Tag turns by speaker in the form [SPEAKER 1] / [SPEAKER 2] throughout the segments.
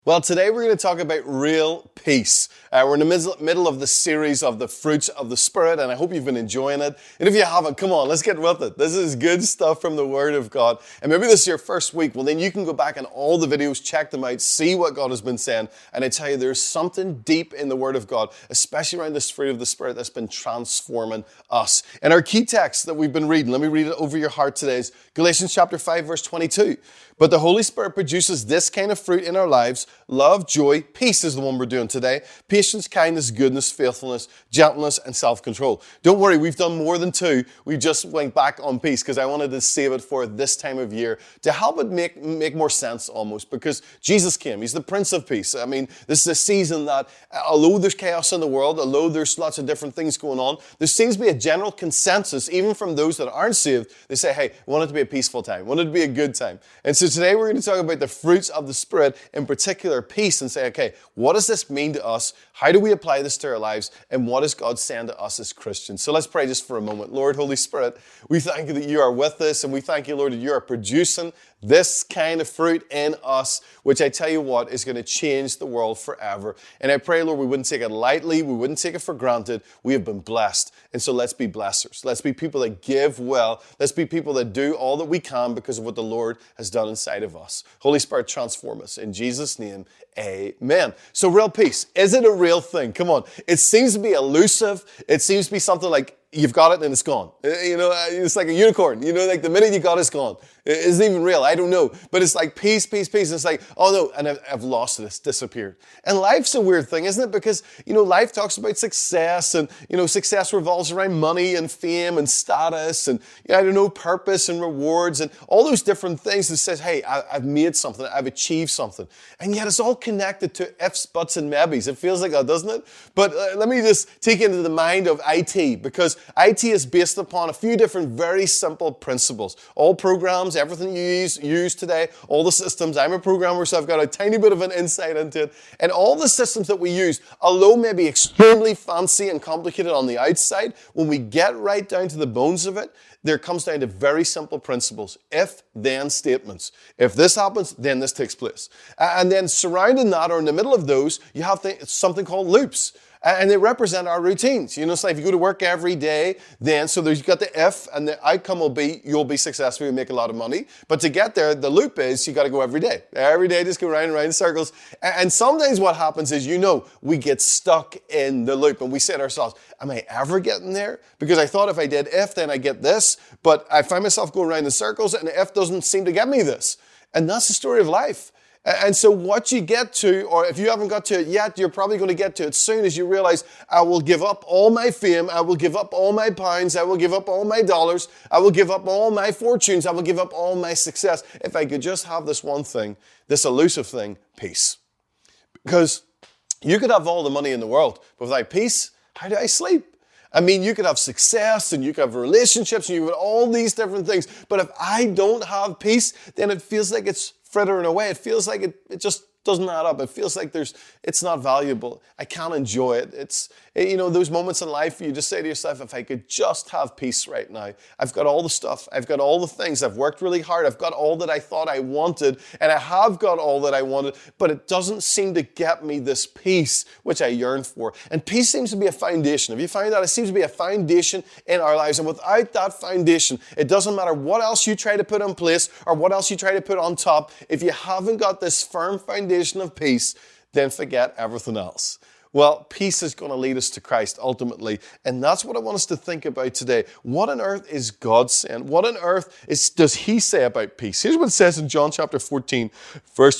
[SPEAKER 1] Well, today we're going to talk about real peace. We're in the middle of the series of the fruits of the Spirit, and I hope you've been enjoying it. And if you haven't, come on, let's get with it. This is good stuff from the Word of God. And maybe this is your first week. Well, then you can go back and all the videos, check them out, see what God has been saying. And I tell you, there's something deep in the Word of God, especially around this fruit of the Spirit, that's been transforming us. And our key text that we've been reading, let me read it over your heart today, is Galatians chapter 5, verse 22. But the Holy Spirit produces this kind of fruit in our lives: love, joy, peace is the one we're doing today. Patience, kindness, goodness, faithfulness, gentleness, and self-control. Don't worry, we've done more than two. We just went back on peace because I wanted to save it for this time of year to help it make more sense almost, because Jesus came. He's the Prince of Peace. I mean, this is a season that, although there's chaos in the world, although there's lots of different things going on, there seems to be a general consensus, even from those that aren't saved. They say, hey, we want it to be a peaceful time. We want it to be a good time. And so today we're going to talk about the fruits of the Spirit, in particular peace, and say, okay, what does this mean to us? How do we apply this to our lives? And what is God saying to us as Christians? So let's pray just for a moment. Lord, Holy Spirit, we thank you that you are with us, and we thank you, Lord, that you are producing this kind of fruit in us, which I tell you what, is going to change the world forever. And I pray, Lord, we wouldn't take it lightly. We wouldn't take it for granted. We have been blessed. And so let's be blessers. Let's be people that give well. Let's be people that do all that we can because of what the Lord has done inside of us. Holy Spirit, transform us. In Jesus' name, amen. So real peace, is it a real thing? Come on. It seems to be elusive. It seems to be something like you've got it and it's gone. You know, it's like a unicorn. You know, like the minute you got it, it's gone. It isn't even real. I don't know. But it's like peace, peace, peace. And it's like, oh no, and I've lost it. It's disappeared. And life's a weird thing, isn't it? Because, you know, life talks about success, and, you know, success revolves around money and fame and status and, you know, I don't know, purpose and rewards and all those different things that says, hey, I've made something. I've achieved something. And yet it's all connected to ifs, buts, and maybes. It feels like that, doesn't it? But let me just take you into the mind of IT, because IT is based upon a few different very simple principles. All programs, everything you use today, all the systems. I'm a programmer, so I've got a tiny bit of an insight into it. And all the systems that we use, although maybe extremely fancy and complicated on the outside, when we get right down to the bones of it, there comes down to very simple principles. If-then statements. If this happens, then this takes place. And then surrounding that, or in the middle of those, you have something called loops. And they represent our routines. You know, it's like if you go to work every day, then, so you've got the if, and the outcome will be, you'll be successful, you'll make a lot of money. But to get there, the loop is, you got to go every day. Every day, just go round and round in circles. And sometimes what happens is, you know, we get stuck in the loop, and we say to ourselves, am I ever getting there? Because I thought if I did if, then I get this. But I find myself going around in circles, and the if doesn't seem to get me this. And that's the story of life. And so what you get to, or if you haven't got to it yet, you're probably going to get to it soon, as you realize, I will give up all my fame, I will give up all my pounds, I will give up all my dollars, I will give up all my fortunes, I will give up all my success, if I could just have this one thing, this elusive thing, peace. Because you could have all the money in the world, but without peace, how do I sleep? I mean, you could have success, and you could have relationships, and you could have all these different things, but if I don't have peace, then it feels like it's frittering away. It feels like it just doesn't add up. It feels like it's not valuable. I can't enjoy it. It's, you know, those moments in life you just say to yourself, if I could just have peace right now. I've got all the stuff. I've got all the things. I've worked really hard. I've got all that I thought I wanted, and I have got all that I wanted, but it doesn't seem to get me this peace which I yearn for. And peace seems to be a foundation. Have you found that? It seems to be a foundation in our lives, and without that foundation, it doesn't matter what else you try to put in place or what else you try to put on top. If you haven't got this firm foundation of peace, then forget everything else. Well, peace is going to lead us to Christ ultimately, and that's what I want us to think about today. What on earth is God saying? What on earth does He say about peace? Here's what it says in John chapter 14, verse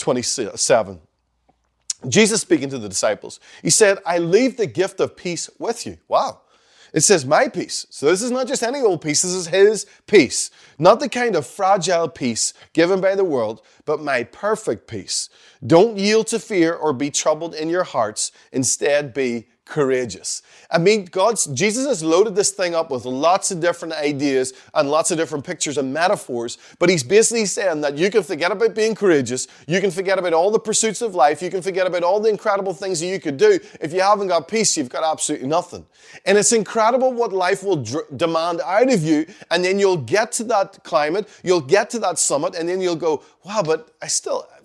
[SPEAKER 1] 27. Jesus speaking to the disciples. He said, I leave the gift of peace with you. Wow. It says my peace. So this is not just any old peace. This is His peace. Not the kind of fragile peace given by the world, but my perfect peace. Don't yield to fear or be troubled in your hearts. Instead, be courageous. I mean, Jesus has loaded this thing up with lots of different ideas and lots of different pictures and metaphors, but He's basically saying that you can forget about being courageous, you can forget about all the pursuits of life, you can forget about all the incredible things that you could do. If you haven't got peace, you've got absolutely nothing. And it's incredible what life will demand out of you, and then you'll get to that climate, you'll get to that summit, and then you'll go, wow, but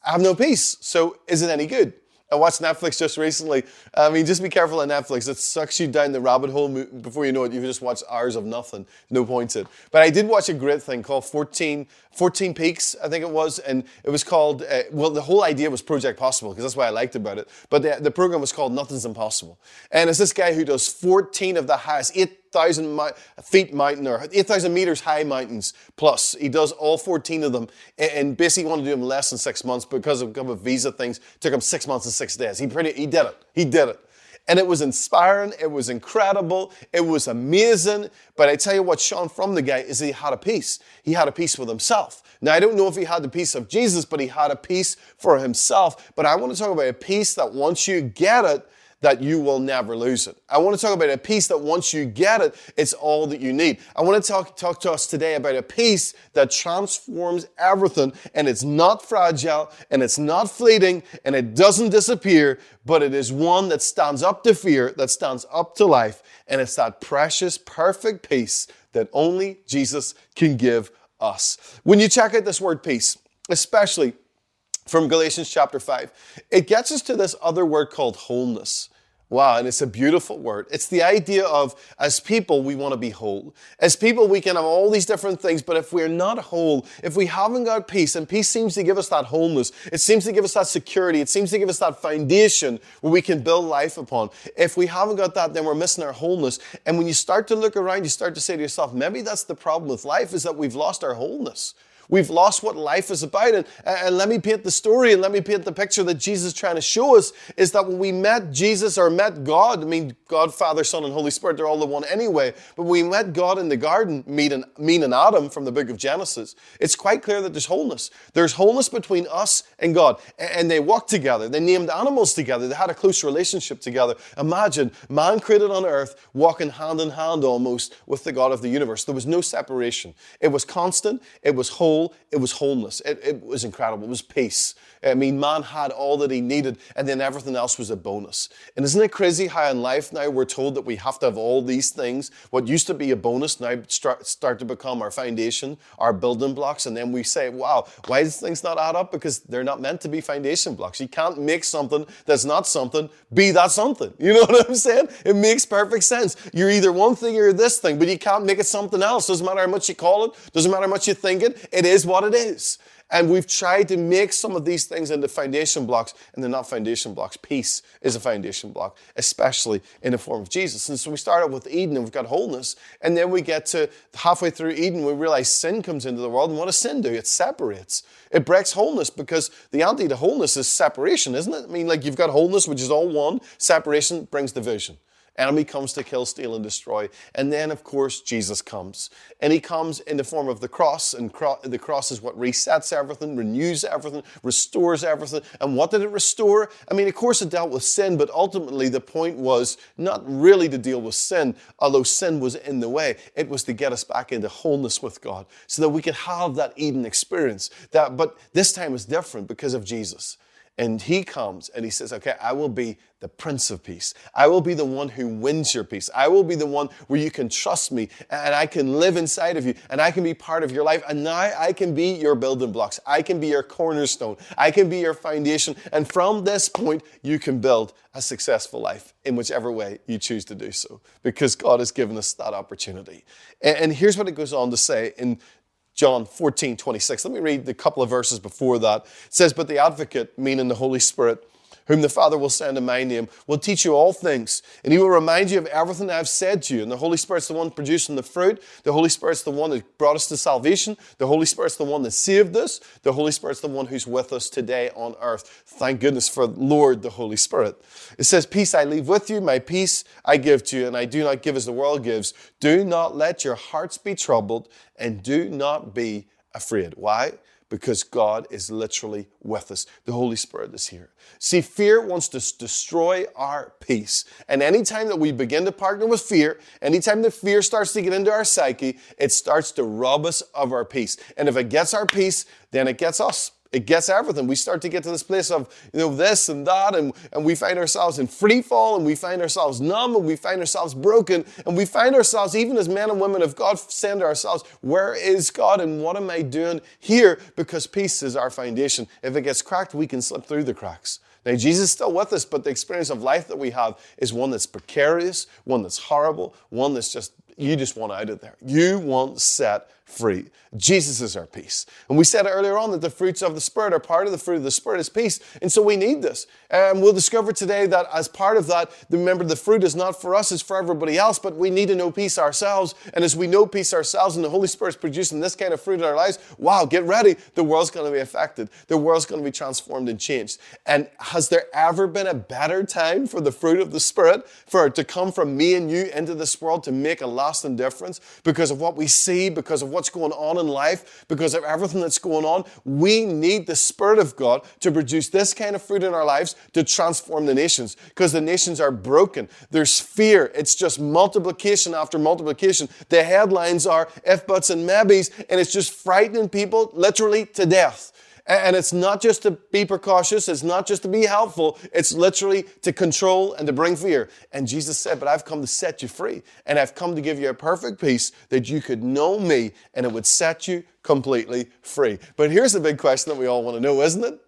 [SPEAKER 1] I have no peace. So is it any good? I watched Netflix just recently. I mean, just be careful on Netflix. It sucks you down the rabbit hole. Before you know it, you've just watched hours of nothing. No point to it. But I did watch a great thing called 14 Peaks, I think it was. And it was called, well, the whole idea was Project Possible, because that's what I liked about it. But the program was called Nothing's Impossible. And it's this guy who does 14 of the highest, 8,000 feet mountain, or 8,000 meters high mountains plus. He does all 14 of them, and basically wanted to do them less than 6 months because of visa things. It took him 6 months and 6 days. He did it. He did it. And it was inspiring. It was incredible. It was amazing. But I tell you what shone from the guy is he had a peace. He had a peace with himself. Now, I don't know if he had the peace of Jesus, but he had a peace for himself. But I want to talk about a peace that once you get it, that you will never lose it. I want to talk about a peace that once you get it, it's all that you need. I want to talk to us today about a peace that transforms everything, and it's not fragile, and it's not fleeting, and it doesn't disappear, but it is one that stands up to fear, that stands up to life, and it's that precious, perfect peace that only Jesus can give us. When you check out this word peace, especially from Galatians chapter 5, it gets us to this other word called wholeness. Wow, and it's a beautiful word. It's the idea of, as people, we want to be whole. As people, we can have all these different things, but if we're not whole, if we haven't got peace, and peace seems to give us that wholeness, it seems to give us that security, it seems to give us that foundation where we can build life upon. If we haven't got that, then we're missing our wholeness. And when you start to look around, you start to say to yourself, maybe that's the problem with life, is that we've lost our wholeness. We've lost what life is about. And let me paint the story, and let me paint the picture that Jesus is trying to show us, is that when we met Jesus or met God, I mean, God, Father, Son, and Holy Spirit, they're all the one anyway. But when we met God in the garden, meaning Adam from the book of Genesis, it's quite clear that there's wholeness. There's wholeness between us and God. And they walked together. They named animals together. They had a close relationship together. Imagine man created on earth walking hand in hand almost with the God of the universe. There was no separation. It was constant. It was whole. It was wholeness. It was incredible. It was peace. I mean, man had all that he needed, and then everything else was a bonus. And isn't it crazy how in life now we're told that we have to have all these things? What used to be a bonus now start to become our foundation, our building blocks, and then we say, wow, why does things not add up? Because they're not meant to be foundation blocks. You can't make something that's not something be that something. You know what I'm saying? It makes perfect sense. You're either one thing or this thing, but you can't make it something else. Doesn't matter how much you call it. Doesn't matter how much you think it. It is what it is. And we've tried to make some of these things into foundation blocks, and they're not foundation blocks. Peace is a foundation block, especially in the form of Jesus. And so we start out with Eden, and we've got wholeness. And then we get to halfway through Eden, we realize sin comes into the world. And what does sin do? It separates. It breaks wholeness, because the antidote to wholeness is separation, isn't it? I mean, like, you've got wholeness, which is all one. Separation brings division. Enemy comes to kill, steal, and destroy. And then, of course, Jesus comes. And he comes in the form of the cross. And the cross is what resets everything, renews everything, restores everything. And what did it restore? I mean, of course, it dealt with sin, but ultimately the point was not really to deal with sin, although sin was in the way. It was to get us back into wholeness with God so that we could have that Eden experience. But this time is different because of Jesus. And he comes and he says, okay, I will be the Prince of Peace. I will be the one who wins your peace. I will be the one where you can trust me, and I can live inside of you, and I can be part of your life. And now I can be your building blocks. I can be your cornerstone. I can be your foundation. And from this point, you can build a successful life in whichever way you choose to do so, because God has given us that opportunity. And here's what it goes on to say in John 14:26. Let me read the couple of verses before that. It says, but the advocate, meaning the Holy Spirit, whom the Father will send in my name, will teach you all things, and he will remind you of everything I've said to you. And the Holy Spirit's the one producing the fruit. The Holy Spirit's the one that brought us to salvation. The Holy Spirit's the one that saved us. The Holy Spirit's the one who's with us today on earth. Thank goodness for Lord, the Holy Spirit. It says, peace I leave with you, my peace I give to you, and I do not give as the world gives. Do not let your hearts be troubled, and do not be afraid. Why? Because God is literally with us. The Holy Spirit is here. See, fear wants to destroy our peace. And anytime that we begin to partner with fear, anytime that fear starts to get into our psyche, it starts to rob us of our peace. And if it gets our peace, then it gets us. it gets everything. We start to get to this place of, this and that, and we find ourselves in free fall, and we find ourselves numb, and we find ourselves broken, and we find ourselves, even as men and women of God, saying to ourselves, where is God, and what am I doing here? Because peace is our foundation. If it gets cracked, we can slip through the cracks. Now, Jesus is still with us, but the experience of life that we have is one that's precarious, one that's horrible, one that's you just want out of there. You want set free. Jesus is our peace. And we said earlier on that the fruits of the Spirit are part of the fruit of the Spirit is peace. And so we need this. And we'll discover today that as part of that, remember the fruit is not for us, it's for everybody else, but we need to know peace ourselves. And as we know peace ourselves and the Holy Spirit's producing this kind of fruit in our lives, wow, get ready. The world's going to be affected. The world's going to be transformed and changed. And has there ever been a better time for the fruit of the Spirit, for it to come from me and you into this world to make a lasting difference because of what we see, because of what's going on in life, because of everything that's going on? We need the Spirit of God to produce this kind of fruit in our lives to transform the nations, because the nations are broken. There's fear. It's just multiplication after multiplication. The headlines are if, buts, and maybes, and it's just frightening people literally to death. And it's not just to be precautious, it's not just to be helpful, it's literally to control and to bring fear. And Jesus said, but I've come to set you free, and I've come to give you a perfect peace that you could know me, and it would set you completely free. But here's the big question that we all want to know, isn't it?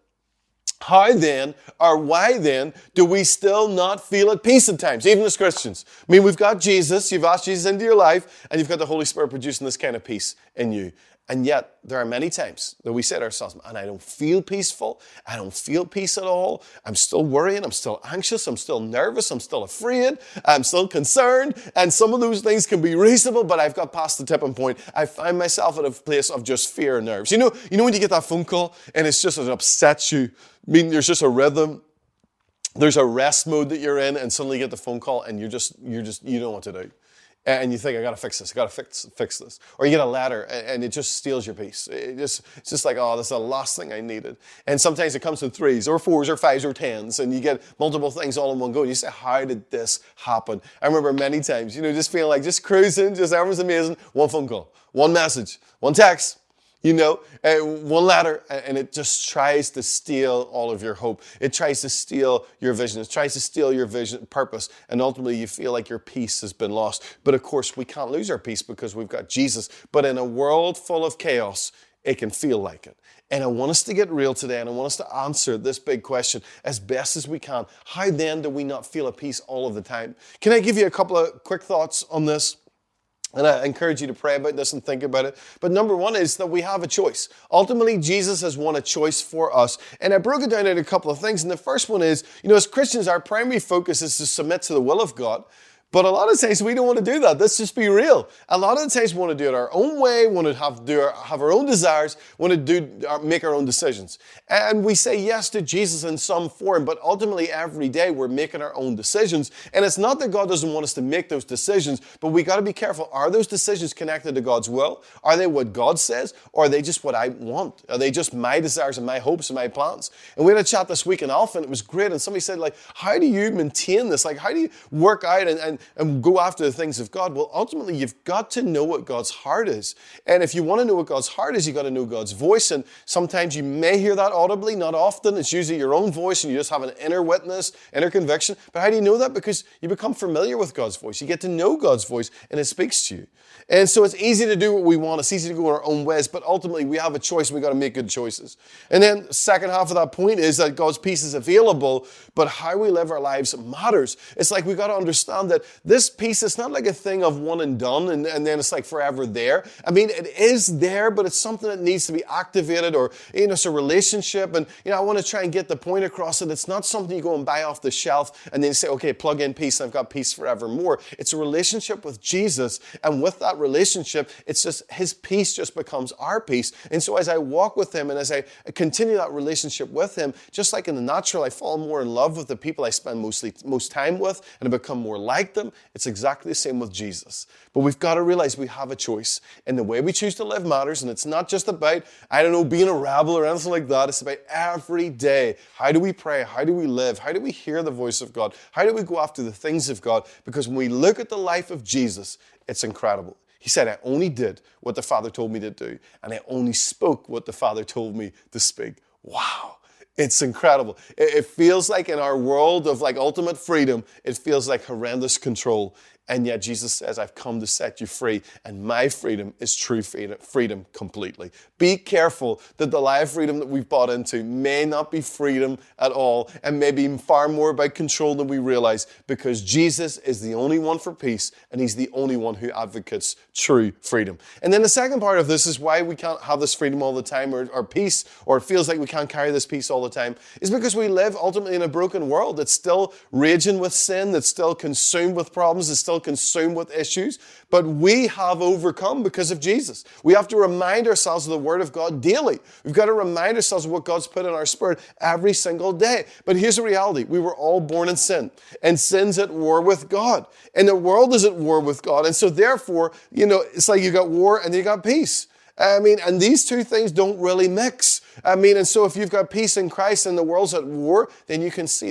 [SPEAKER 1] How then, or why then, do we still not feel at peace at times, even as Christians? I mean, we've got Jesus, you've asked Jesus into your life, and you've got the Holy Spirit producing this kind of peace in you. And yet, there are many times that we say to ourselves, and I don't feel peaceful, I don't feel peace at all, I'm still worrying, I'm still anxious, I'm still nervous, I'm still afraid, I'm still concerned, and some of those things can be reasonable, but I've got past the tipping point. I find myself at a place of just fear and nerves. You know when you get that phone call, and it upsets you? I mean, there's just a rhythm, there's a rest mode that you're in, and suddenly you get the phone call, and you don't know what to do. And you think, I got to fix this, I got to fix this. Or you get a letter, and it just steals your peace. It's just like, oh, that's the last thing I needed. And sometimes it comes in 3s, or 4s, or 5s, or 10s, and you get multiple things all in one go. And you say, how did this happen? I remember many times, just feeling like just cruising, just everyone's amazing. One phone call, one message, one text. One letter, and it just tries to steal all of your hope. It tries to steal your vision. It tries to steal your vision, purpose, and ultimately you feel like your peace has been lost. But of course, we can't lose our peace because we've got Jesus. But in a world full of chaos, it can feel like it. And I want us to get real today, and I want us to answer this big question as best as we can. How then do we not feel at peace all of the time? Can I give you a couple of quick thoughts on this? And I encourage you to pray about this and think about it. But number one is that we have a choice. Ultimately, Jesus has won a choice for us. And I broke it down into a couple of things. And the first one is, as Christians, our primary focus is to submit to the will of God. But a lot of times we don't want to do that. Let's just be real. A lot of the times we want to do it our own way, want to have our own desires, want to make our own decisions. And we say yes to Jesus in some form, but ultimately every day we're making our own decisions. And it's not that God doesn't want us to make those decisions, but we got to be careful. Are those decisions connected to God's will? Are they what God says? Or are they just what I want? Are they just my desires and my hopes and my plans? And we had a chat this week in Alpha, and it was great. And somebody said, how do you maintain this? How do you work out and go after the things of God? Well, ultimately, you've got to know what God's heart is. And if you want to know what God's heart is, you've got to know God's voice. And sometimes you may hear that audibly, not often. It's usually your own voice, and you just have an inner witness, inner conviction. But how do you know that? Because you become familiar with God's voice. You get to know God's voice, and it speaks to you. And so it's easy to do what we want. It's easy to go our own ways, but ultimately we have a choice. We've got to make good choices. And then the second half of that point is that God's peace is available, but how we live our lives matters. It's like we've got to understand that this peace is not like a thing of one and done, and then it's like forever there. I mean, it is there, but it's something that needs to be activated, or, it's a relationship. And, I want to try and get the point across that it's not something you go and buy off the shelf and then say, okay, plug in peace, and I've got peace forevermore. It's a relationship with Jesus, and with that relationship, it's just his peace just becomes our peace. And so as I walk with him and as I continue that relationship with him, just like in the natural, I fall more in love with the people I spend most time with, and I become more like them. It's exactly the same with Jesus. But we've got to realize we have a choice, and the way we choose to live matters. And it's not just about, being a rebel or anything like that. It's about every day. How do we pray? How do we live? How do we hear the voice of God? How do we go after the things of God? Because when we look at the life of Jesus, it's incredible. He said, I only did what the Father told me to do, and I only spoke what the Father told me to speak. Wow. It's incredible. It feels like in our world of like ultimate freedom, it feels like horrendous control. And yet Jesus says, I've come to set you free, and my freedom is true freedom completely. Be careful that the lie of freedom that we've bought into may not be freedom at all, and maybe far more about control than we realize, because Jesus is the only one for peace, and he's the only one who advocates true freedom. And then the second part of this is why we can't have this freedom all the time, or peace, or it feels like we can't carry this peace all the time, is because we live ultimately in a broken world that's still raging with sin, that's still consumed with problems, that's still consumed with issues, but we have overcome because of Jesus. We have to remind ourselves of the Word of God daily. We've got to remind ourselves of what God's put in our spirit every single day. But here's the reality. We were all born in sin, and sin's at war with God, and the world is at war with God. And so therefore, it's like you got war and you got peace. And these two things don't really mix. And so if you've got peace in Christ and the world's at war, then you can see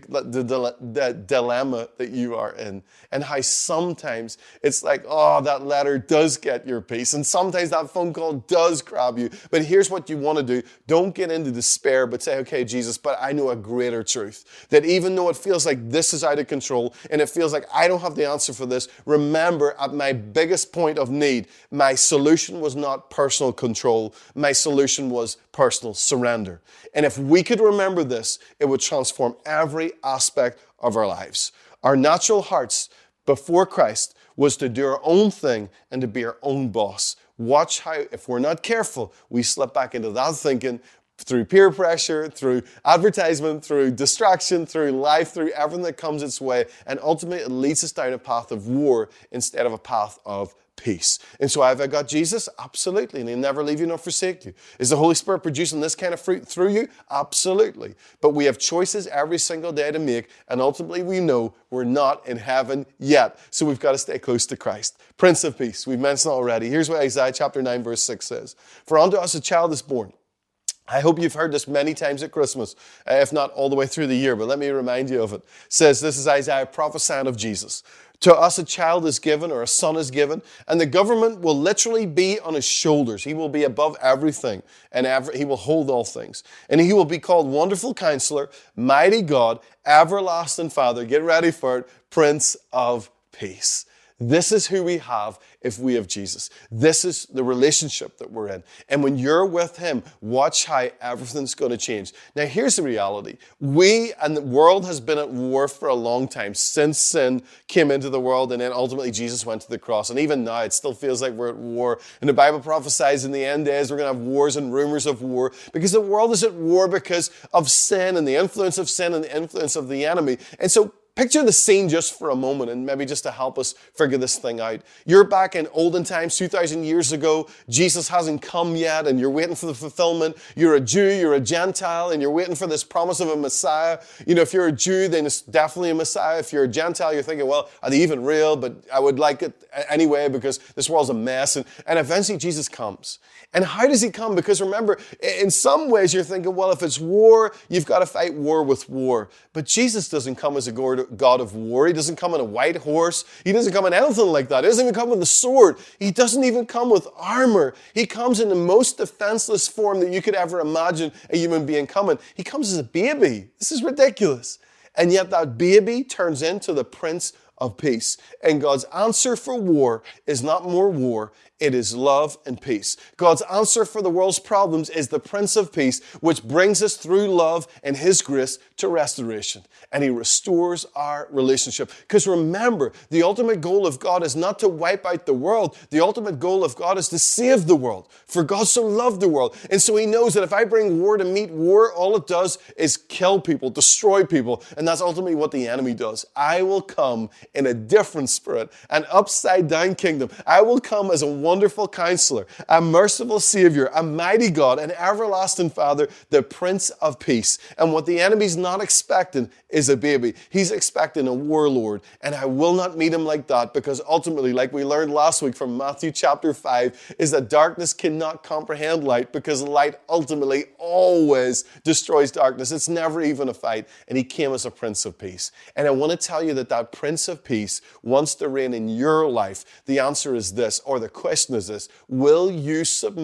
[SPEAKER 1] the dilemma that you are in, and how sometimes it's like, oh, that letter does get your peace, and sometimes that phone call does grab you. But here's what you want to do. Don't get into despair, but say, okay, Jesus, but I know a greater truth, that even though it feels like this is out of control, and it feels like I don't have the answer for this, remember, at my biggest point of need, my solution was not personal control. My solution was personal surrender. And if we could remember this, it would transform every aspect of our lives. Our natural hearts before Christ was to do our own thing and to be our own boss. Watch how, if we're not careful, we slip back into that thinking through peer pressure, through advertisement, through distraction, through life, through everything that comes its way. And ultimately, it leads us down a path of war instead of a path of peace. And so have I got Jesus? Absolutely. And he'll never leave you nor forsake you. Is the Holy Spirit producing this kind of fruit through you? Absolutely. But we have choices every single day to make, and ultimately we know we're not in heaven yet. So we've got to stay close to Christ. Prince of Peace. We've mentioned it already. Here's what Isaiah chapter 9 verse 6 says. For unto us a child is born. I hope you've heard this many times at Christmas, if not all the way through the year, but let me remind you of it. It says, this is Isaiah prophesying of Jesus. To us a child is given, or a son is given, and the government will literally be on his shoulders. He will be above everything, and he will hold all things. And he will be called Wonderful Counselor, Mighty God, Everlasting Father, get ready for it, Prince of Peace. This is who we have if we have Jesus. This is the relationship that we're in. And when you're with him, watch how everything's going to change. Now, here's the reality. We and the world has been at war for a long time since sin came into the world, and then ultimately Jesus went to the cross. And even now, it still feels like we're at war. And the Bible prophesies in the end days we're going to have wars and rumors of war, because the world is at war because of sin and the influence of sin and the influence of the enemy. And so picture the scene just for a moment, and maybe just to help us figure this thing out. You're back in olden times, 2,000 years ago. Jesus hasn't come yet, and you're waiting for the fulfillment. You're a Jew, you're a Gentile, and you're waiting for this promise of a Messiah. If you're a Jew, then it's definitely a Messiah. If you're a Gentile, you're thinking, well, are they even real? But I would like it anyway because this world's a mess. And eventually Jesus comes. And how does he come? Because remember, in some ways you're thinking, well, if it's war, you've got to fight war with war. But Jesus doesn't come as a God of war. He doesn't come on a white horse. He doesn't come in anything like that. He doesn't even come with a sword. He doesn't even come with armor. He comes in the most defenseless form that you could ever imagine a human being coming. He comes as a baby. This is ridiculous. And yet that baby turns into the Prince of Peace. And God's answer for war is not more war. It is love and peace. God's answer for the world's problems is the Prince of Peace, which brings us through love and his grace to restoration. And he restores our relationship. Because remember, the ultimate goal of God is not to wipe out the world. The ultimate goal of God is to save the world. For God so loved the world. And so he knows that if I bring war to meet war, all it does is kill people, destroy people. And that's ultimately what the enemy does. I will come in a different spirit, an upside down kingdom. I will come as a Wonderful Counselor, a merciful Savior, a mighty God, an everlasting Father, the Prince of Peace. And what the enemy's not expecting is a baby. He's expecting a warlord. And I will not meet him like that, because ultimately, like we learned last week from Matthew chapter 5, is that darkness cannot comprehend light, because light ultimately always destroys darkness. It's never even a fight. And he came as a Prince of Peace. And I want to tell you that that Prince of Peace wants to reign in your life. The answer is this, or the question is this: will you submit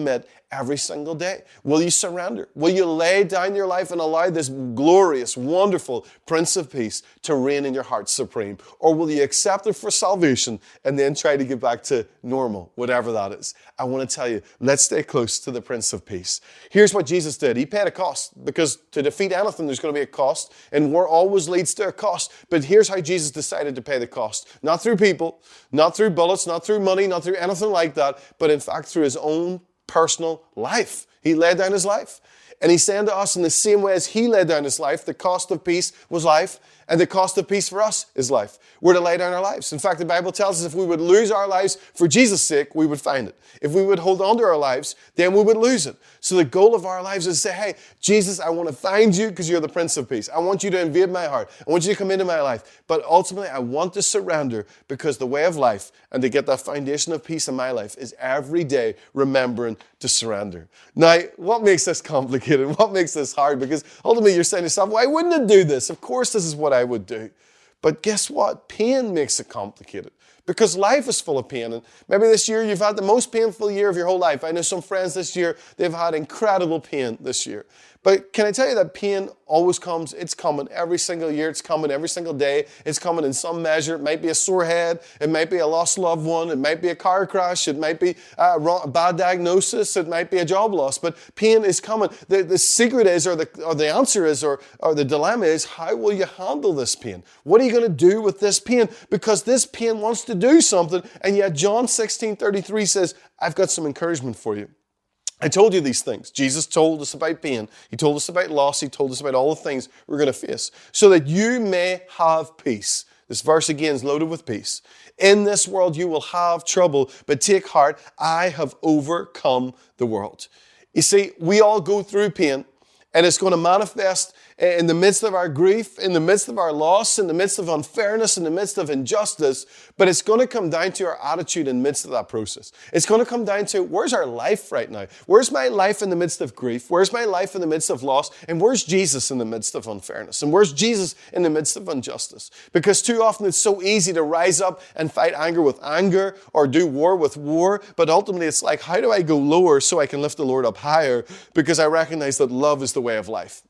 [SPEAKER 1] every single day? Will you surrender? Will you lay down your life and allow this glorious, wonderful Prince of Peace to reign in your heart supreme? Or will you accept it for salvation and then try to get back to normal, whatever that is? I want to tell you, let's stay close to the Prince of Peace. Here's what Jesus did. He paid a cost, because to defeat anything, there's going to be a cost, and war always leads to a cost. But here's how Jesus decided to pay the cost. Not through people, not through bullets, not through money, not through anything like that, but in fact through his own personal life. He laid down his life. And he's saying to us, in the same way as he laid down his life, the cost of peace was life, and the cost of peace for us is life. We're to lay down our lives. In fact, the Bible tells us if we would lose our lives for Jesus' sake, we would find it. If we would hold on to our lives, then we would lose it. So the goal of our lives is to say, hey, Jesus, I want to find you because you're the Prince of Peace. I want you to invade my heart. I want you to come into my life. But ultimately, I want to surrender, because the way of life and to get that foundation of peace in my life is every day remembering to surrender. Now, what makes this complicated? What makes this hard? Because ultimately, you're saying to yourself, why wouldn't it do this? Of course, this is what I would do. But guess what? Pain makes it complicated, because life is full of pain. And maybe this year you've had the most painful year of your whole life. I know some friends this year, they've had incredible pain this year. But can I tell you that pain always comes? It's coming every single year. It's coming every single day. It's coming in some measure. It might be a sore head. It might be a lost loved one. It might be a car crash. It might be a bad diagnosis. It might be a job loss. But pain is coming. The secret is, or the answer is, or the dilemma is, how will you handle this pain? What are you going to do with this pain? Because this pain wants to do something. And yet John 16:33 says, I've got some encouragement for you. I told you these things. Jesus told us about pain. He told us about loss. He told us about all the things we're going to face, so that you may have peace. This verse again is loaded with peace. In this world you will have trouble, but take heart, I have overcome the world. You see, we all go through pain, and it's going to manifest in the midst of our grief, in the midst of our loss, in the midst of unfairness, in the midst of injustice. But it's going to come down to our attitude in the midst of that process. It's going to come down to, where's our life right now? Where's my life in the midst of grief? Where's my life in the midst of loss? And where's Jesus in the midst of unfairness? And where's Jesus in the midst of injustice? Because too often it's so easy to rise up and fight anger with anger, or do war with war. But ultimately it's like, how do I go lower so I can lift the Lord up higher? Because I recognize that love is the way of life.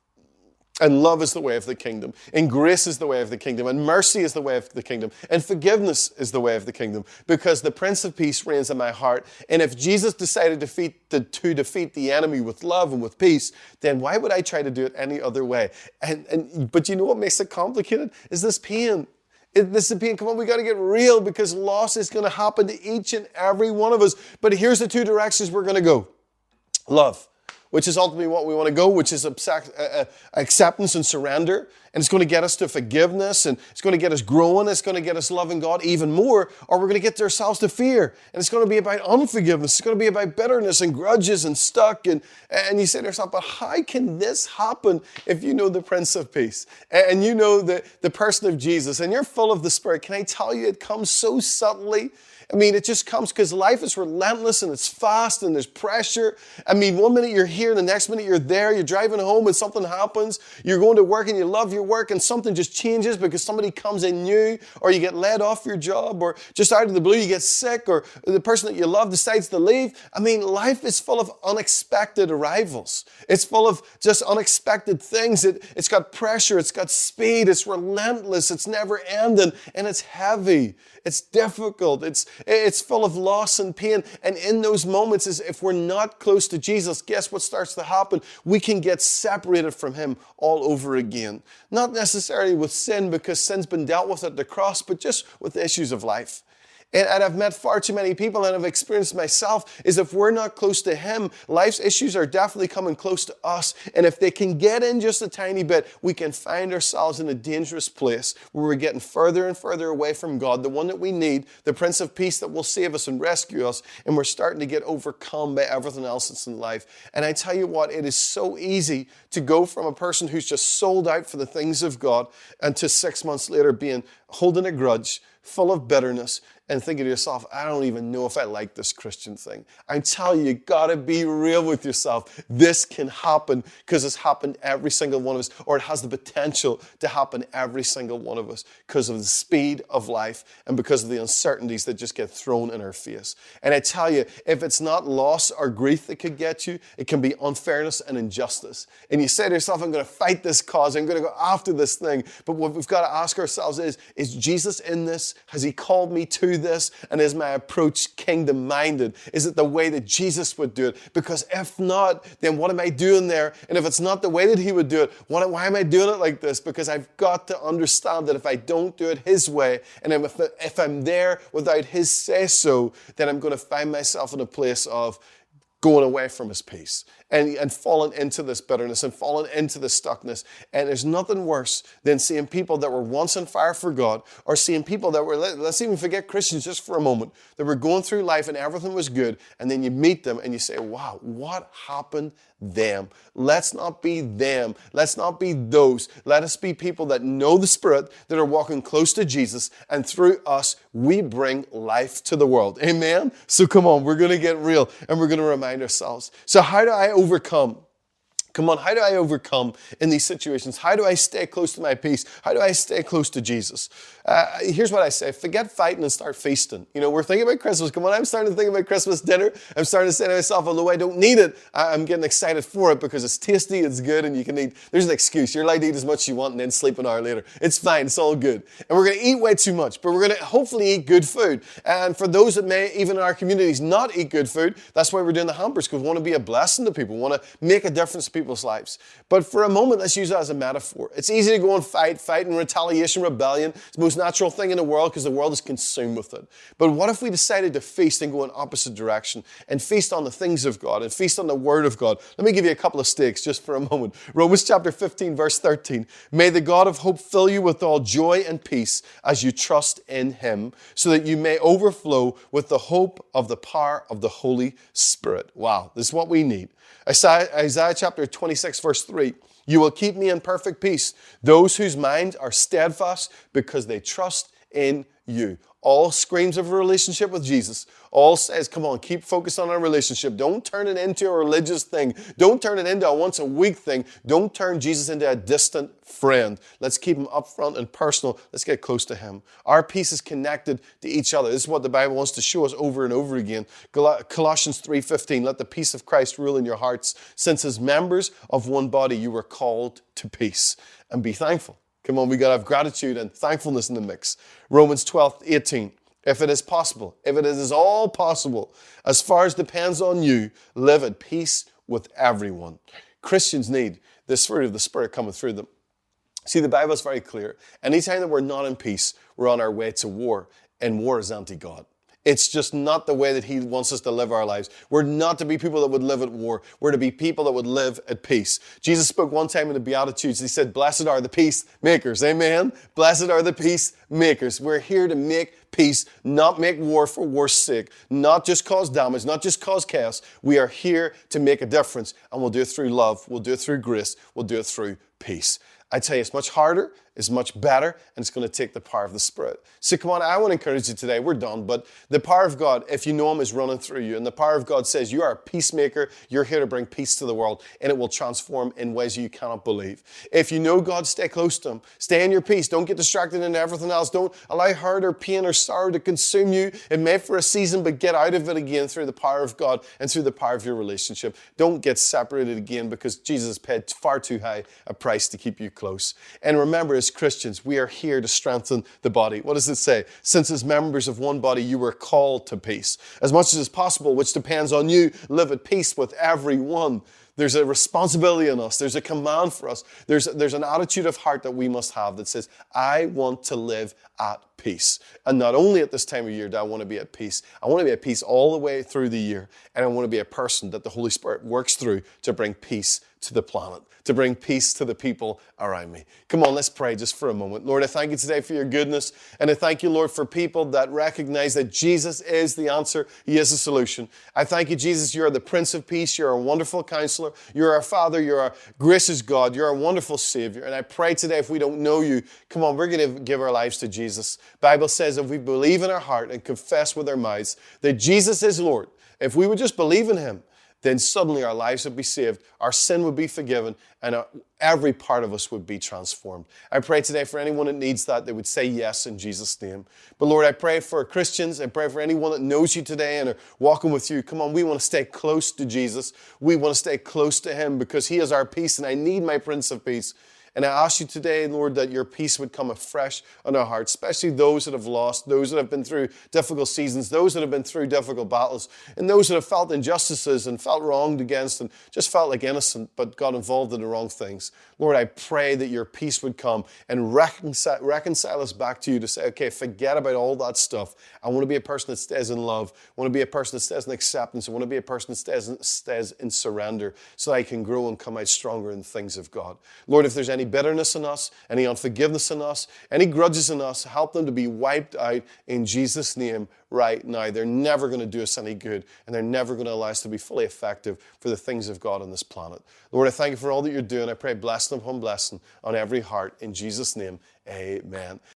[SPEAKER 1] And love is the way of the kingdom. And grace is the way of the kingdom. And mercy is the way of the kingdom. And forgiveness is the way of the kingdom. Because the Prince of Peace reigns in my heart. And if Jesus decided to defeat the enemy with love and with peace, then why would I try to do it any other way? But you know what makes it complicated? Is this pain. This is pain. Come on, we got to get real, because loss is going to happen to each and every one of us. But here's the two directions we're going to go. Love, which is ultimately what we want to go, which is acceptance and surrender. And it's going to get us to forgiveness, and it's going to get us growing. It's going to get us loving God even more, or we're going to get ourselves to fear. And it's going to be about unforgiveness. It's going to be about bitterness and grudges and stuck. And you say to yourself, but how can this happen if you know the Prince of Peace? And you know the person of Jesus, and you're full of the Spirit. Can I tell you, it comes so subtly. I mean, it just comes because life is relentless, and it's fast, and there's pressure. I mean, one minute you're here, the next minute you're there. You're driving home and something happens. You're going to work and you love your work, and something just changes because somebody comes in new, or you get laid off your job, or just out of the blue you get sick, or the person that you love decides to leave. I mean, life is full of unexpected arrivals. It's full of just unexpected things. It's got pressure. It's got speed. It's relentless. It's never ending, and it's heavy. It's difficult. It's full of loss and pain. And in those moments, if we're not close to Jesus, guess what starts to happen? We can get separated from Him all over again. Not necessarily with sin, because sin's been dealt with at the cross, but just with the issues of life. And I've met far too many people, and I've experienced myself, is if we're not close to Him, life's issues are definitely coming close to us. And if they can get in just a tiny bit, we can find ourselves in a dangerous place where we're getting further and further away from God, the one that we need, the Prince of Peace that will save us and rescue us, and we're starting to get overcome by everything else that's in life. And I tell you what, it is so easy to go from a person who's just sold out for the things of God, and to 6 months later being holding a grudge, full of bitterness, and thinking to yourself, I don't even know if I like this Christian thing. I'm telling you, gotta be real with yourself. This can happen because it's happened every single one of us, or it has the potential to happen every single one of us because of the speed of life and because of the uncertainties that just get thrown in our face. And I tell you, if it's not loss or grief that could get you, it can be unfairness and injustice. And you say to yourself, I'm going to fight this cause, I'm going to go after this thing. But what we've got to ask ourselves is Jesus in this? Has he called me to this? And is my approach kingdom-minded? Is it the way that Jesus would do it? Because if not, then what am I doing there? And if it's not the way that he would do it, why am I doing it like this? Because I've got to understand that if I don't do it his way, and if I'm there without his say-so, then I'm going to find myself in a place of going away from his peace and falling into this bitterness and falling into this stuckness. And there's nothing worse than seeing people that were once on fire for God, or seeing people that were, let's even forget Christians just for a moment, that were going through life and everything was good, and then you meet them and you say, wow, what happened them? Let's not be them. Let's not be those. Let us be people that know the Spirit, that are walking close to Jesus, and through us, we bring life to the world. Amen? So come on, we're going to get real, and we're going to remind ourselves. So how do I overcome? Come on, how do I overcome in these situations? How do I stay close to my peace? How do I stay close to Jesus? Here's what I say. Forget fighting and start feasting. You know, we're thinking about Christmas. Come on, I'm starting to think about Christmas dinner. I'm starting to say to myself, although I don't need it, I'm getting excited for it because it's tasty, it's good, and you can eat. There's an excuse. You're allowed to eat as much as you want and then sleep an hour later. It's fine. It's all good. And we're going to eat way too much, but we're going to hopefully eat good food. And for those that may, even in our communities, not eat good food, that's why we're doing the hampers, because we want to be a blessing to people. We want to make a difference to people's lives. But for a moment, let's use that as a metaphor. It's easy to go and fight and retaliation, rebellion. It's the most natural thing in the world because the world is consumed with it. But what if we decided to feast and go in opposite direction and feast on the things of God and feast on the Word of God? Let me give you a couple of stakes just for a moment. Romans chapter 15, verse 13. May the God of hope fill you with all joy and peace as you trust in Him, so that you may overflow with the hope of the power of the Holy Spirit. Wow, this is what we need. Isaiah chapter 26, verse 3. You will keep me in perfect peace, those whose minds are steadfast because they trust in you. All screams of a relationship with Jesus. All says, come on, keep focused on our relationship. Don't turn it into a religious thing. Don't turn it into a once a week thing. Don't turn Jesus into a distant friend. Let's keep him up front and personal. Let's get close to him. Our peace is connected to each other. This is what the Bible wants to show us over and over again. Colossians 3:15, let the peace of Christ rule in your hearts. Since as members of one body, you were called to peace. And be thankful. Come on, we got to have gratitude and thankfulness in the mix. Romans 12:18. If it is possible, if it is all possible, as far as depends on you, live at peace with everyone. Christians need this fruit of the Spirit coming through them. See, the Bible is very clear. Anytime that we're not in peace, we're on our way to war, and war is anti-God. It's just not the way that he wants us to live our lives. We're not to be people that would live at war. We're to be people that would live at peace. Jesus spoke one time in the Beatitudes. He said, blessed are the peacemakers. Amen? Blessed are the peacemakers. We're here to make peace, not make war for war's sake, not just cause damage, not just cause chaos. We are here to make a difference, and we'll do it through love. We'll do it through grace. We'll do it through peace. I tell you, it's much harder, it's much better, and it's going to take the power of the Spirit. So come on, I want to encourage you today. We're done, but the power of God, if you know Him, is running through you. And the power of God says you are a peacemaker. You're here to bring peace to the world, and it will transform in ways you cannot believe. If you know God, stay close to Him. Stay in your peace. Don't get distracted into everything else. Don't allow hurt or pain or sorrow to consume you. It may for a season, but get out of it again through the power of God and through the power of your relationship. Don't get separated again, because Jesus paid far too high a price to keep you close. And remember, as Christians, we are here to strengthen the body. What does it say? Since as members of one body, you were called to peace. As much as is possible, which depends on you, live at peace with everyone. There's a responsibility on us. There's a command for us. There's an attitude of heart that we must have that says, I want to live at peace. And not only at this time of year do I want to be at peace, I want to be at peace all the way through the year. And I want to be a person that the Holy Spirit works through to bring peace to the planet, to bring peace to the people around me. Come on, let's pray just for a moment. Lord, I thank you today for your goodness, and I thank you, Lord, for people that recognize that Jesus is the answer. He is the solution. I thank you, Jesus, you are the Prince of Peace. You're a wonderful counselor. You're our Father. You're our gracious God. You're a wonderful Savior. And I pray today, if we don't know you, come on, we're going to give our lives to Jesus. The Bible says if we believe in our heart and confess with our mouths that Jesus is Lord, if we would just believe in him, then suddenly our lives would be saved, our sin would be forgiven, and every part of us would be transformed. I pray today for anyone that needs that, they would say yes in Jesus' name. But Lord, I pray for Christians, I pray for anyone that knows you today and are walking with you. Come on, we want to stay close to Jesus. We want to stay close to him because he is our peace, and I need my Prince of Peace. And I ask you today, Lord, that your peace would come afresh on our hearts, especially those that have lost, those that have been through difficult seasons, those that have been through difficult battles, and those that have felt injustices and felt wronged against and just felt like innocent but got involved in the wrong things. Lord, I pray that your peace would come and reconcile us back to you to say, okay, forget about all that stuff. I want to be a person that stays in love. I want to be a person that stays in acceptance. I want to be a person that stays in surrender so that I can grow and come out stronger in the things of God. Lord, if there's any bitterness in us, any unforgiveness in us, any grudges in us, help them to be wiped out in Jesus' name right now. They're never going to do us any good, and they're never going to allow us to be fully effective for the things of God on this planet. Lord, I thank you for all that you're doing. I pray blessing upon blessing on every heart. In Jesus' name, amen.